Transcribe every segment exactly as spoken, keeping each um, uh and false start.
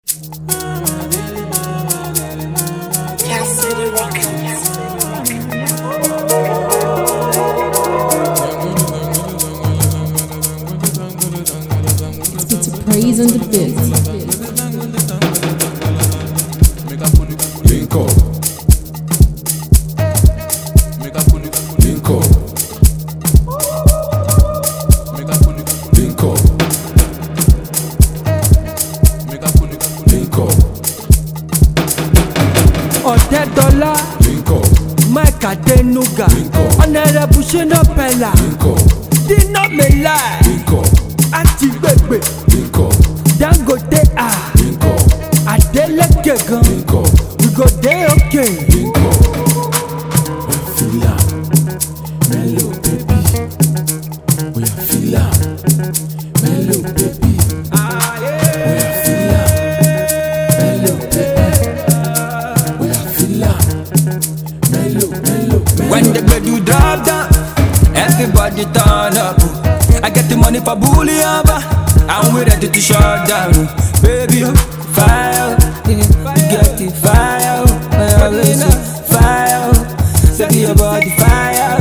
Praise and the bit. Link up. Link up. Link up. Link up. Ọ̀tẹ́dọ́lá Link up. Mike Adenuga Link up. Honorable Shina Pella Link up. Dina Melai Link up. Àti Gbègbè Link up. Dangote a Link up. Adeleke gan Link up. we go dey okay. Link up. We feel am. Mellow baby. We are feel am. Mellow baby. We are feel am. Mellow baby. We are feel am. Mellow, mellow, mellow. When the bed you drop down, everybody turn up. I get the money for bully over, and we ready to shut down. Baby, fire, you get the fire, always fire. Set your body fire.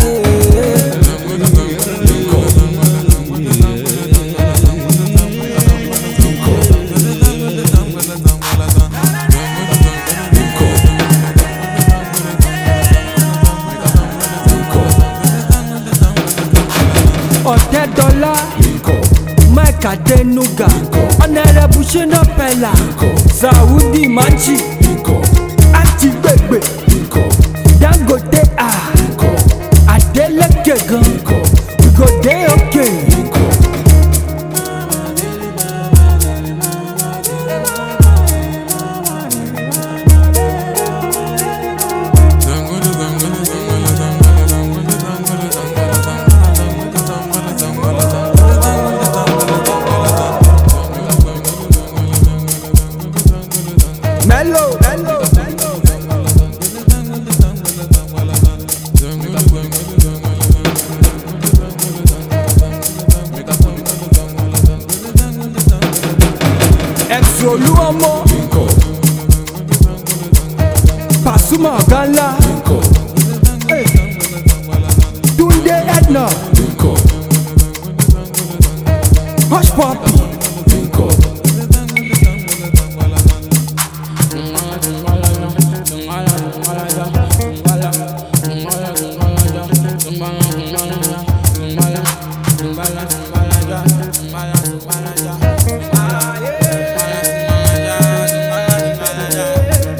Ọ̀tẹ́dọ́lá Link up. Mike Adenuga Link up. Honorable Shina Pella Link up. Saudi Manchi Link up. Àti Gbègbè Link up. Dangote a Link up. Adeleke gan Link up. we go dey okay. Link up. Mellow, mellow, Exolu ọmọ Link up. Pasuma ọ̀gá ńlá Link up. Tunde Edna Link up. Hush Puppy Link up.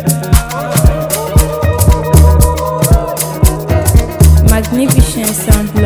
Magnificent sound.